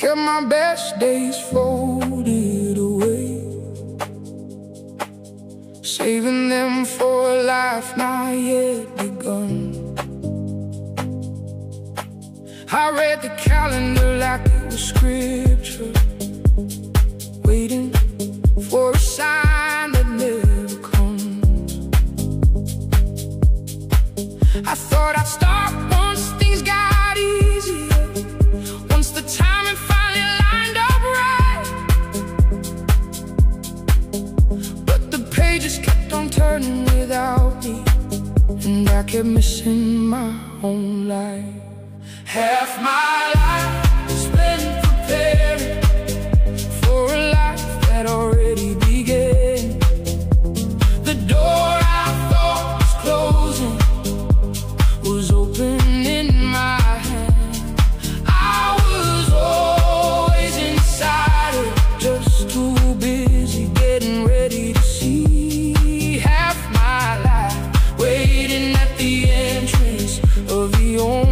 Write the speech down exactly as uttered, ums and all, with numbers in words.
Kept my best days folded away, saving them for a life not yet begun. I read the calendar like it was scripture, waiting for a sign that never comes. I thought I'd start once things got easier, once the timing finally lined up right. But the pages kept on turning without me, and I kept missing my own life. Half my life spent preparing for a life that already began. The door I thought was closing was open in my hand. I was always inside it, just too busy getting ready to see. Half my life waiting at the entrance of the only